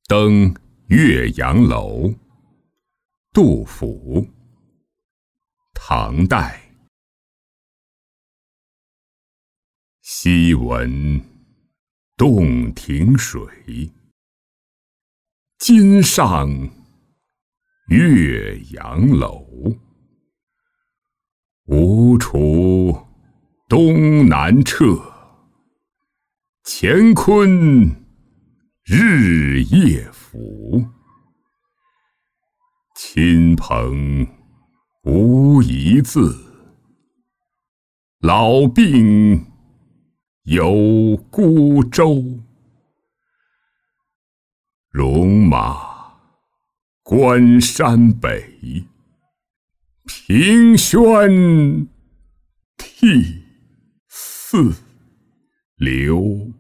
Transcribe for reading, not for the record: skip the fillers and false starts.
登岳阳楼。杜甫，唐代。昔闻洞庭水，今上岳阳楼。吴楚东南坼，乾坤日夜浮。亲朋无一字，老病有孤舟。戎马关山北，凭轩涕泗流。